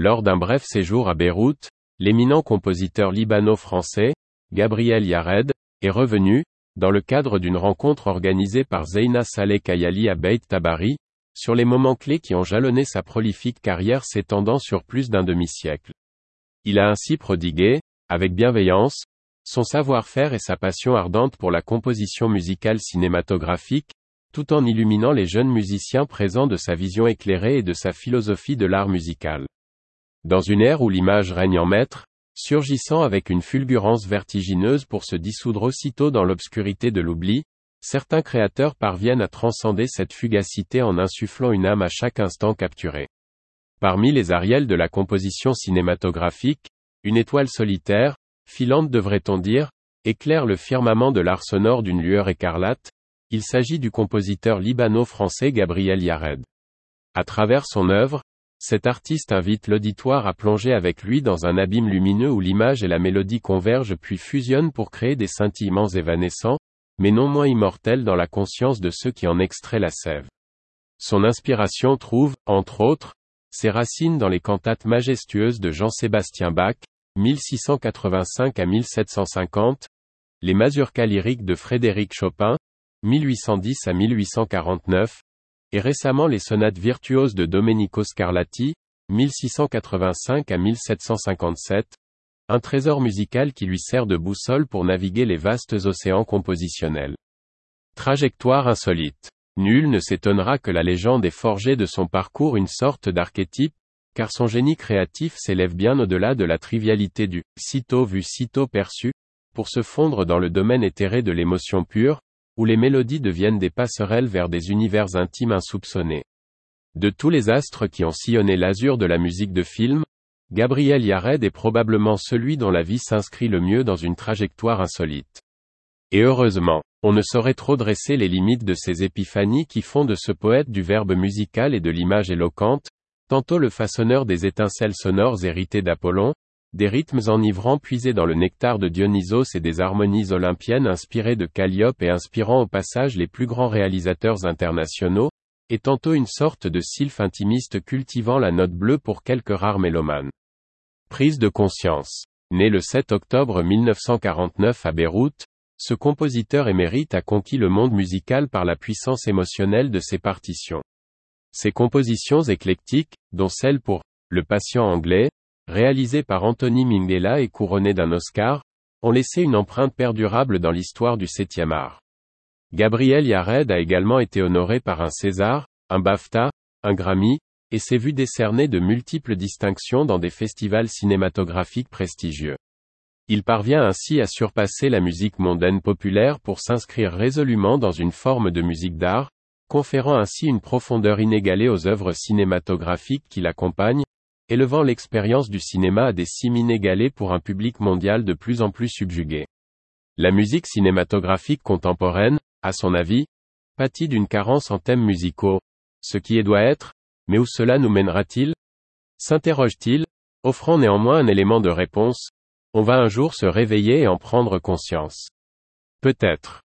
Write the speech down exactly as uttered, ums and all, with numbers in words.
Lors d'un bref séjour à Beyrouth, l'éminent compositeur libano-français, Gabriel Yared, est revenu, dans le cadre d'une rencontre organisée par Zeyna Saleh Kayali à Beit Tabari, sur les moments clés qui ont jalonné sa prolifique carrière s'étendant sur plus d'un demi-siècle. Il a ainsi prodigué, avec bienveillance, son savoir-faire et sa passion ardente pour la composition musicale cinématographique, tout en illuminant les jeunes musiciens présents de sa vision éclairée et de sa philosophie de l'art musical. Dans une ère où l'image règne en maître, surgissant avec une fulgurance vertigineuse pour se dissoudre aussitôt dans l'obscurité de l'oubli, certains créateurs parviennent à transcender cette fugacité en insufflant une âme à chaque instant capturé. Parmi les Ariel de la composition cinématographique, une étoile solitaire, filante devrait-on dire, éclaire le firmament de l'art sonore d'une lueur écarlate. Il s'agit du compositeur libano-français Gabriel Yared. À travers son œuvre, cet artiste invite l'auditoire à plonger avec lui dans un abîme lumineux où l'image et la mélodie convergent puis fusionnent pour créer des scintillements évanescents, mais non moins immortels dans la conscience de ceux qui en extraient la sève. Son inspiration trouve, entre autres, ses racines dans les cantates majestueuses de Jean-Sébastien Bach, mille six cent quatre-vingt-cinq à mille sept cent cinquante, les mazurkas lyriques de Frédéric Chopin, mille huit cent dix à mille huit cent quarante-neuf, et récemment les sonates virtuoses de Domenico Scarlatti, mille six cent quatre-vingt-cinq à mille sept cent cinquante-sept, un trésor musical qui lui sert de boussole pour naviguer les vastes océans compositionnels. Trajectoire insolite. Nul ne s'étonnera que la légende ait forgé de son parcours une sorte d'archétype, car son génie créatif s'élève bien au-delà de la trivialité du « sitôt vu sitôt perçu », pour se fondre dans le domaine éthéré de l'émotion pure, où les mélodies deviennent des passerelles vers des univers intimes insoupçonnés. De tous les astres qui ont sillonné l'azur de la musique de film, Gabriel Yared est probablement celui dont la vie s'inscrit le mieux dans une trajectoire insolite. Et heureusement, on ne saurait trop dresser les limites de ces épiphanies qui font de ce poète du verbe musical et de l'image éloquente, tantôt le façonneur des étincelles sonores héritées d'Apollon, des rythmes enivrants puisés dans le nectar de Dionysos et des harmonies olympiennes inspirées de Calliope et inspirant au passage les plus grands réalisateurs internationaux, et tantôt une sorte de sylphe intimiste cultivant la note bleue pour quelques rares mélomanes. Prise de conscience. Né le sept octobre mille neuf cent quarante-neuf à Beyrouth, ce compositeur émérite a conquis le monde musical par la puissance émotionnelle de ses partitions. Ses compositions éclectiques, dont celle pour « Le patient anglais », réalisée par Anthony Minghella et couronnée d'un Oscar, ont laissé une empreinte perdurable dans l'histoire du septième art. Gabriel Yared a également été honoré par un César, un BAFTA, un Grammy, et s'est vu décerner de multiples distinctions dans des festivals cinématographiques prestigieux. Il parvient ainsi à surpasser la musique mondaine populaire pour s'inscrire résolument dans une forme de musique d'art, conférant ainsi une profondeur inégalée aux œuvres cinématographiques qui l'accompagnent, élevant l'expérience du cinéma à des cimes inégalées pour un public mondial de plus en plus subjugué. La musique cinématographique contemporaine, à son avis, pâtit d'une carence en thèmes musicaux. Ce qui est doit être, mais où cela nous mènera-t-il? S'interroge-t-il, offrant néanmoins un élément de réponse. On va un jour se réveiller et en prendre conscience. Peut-être.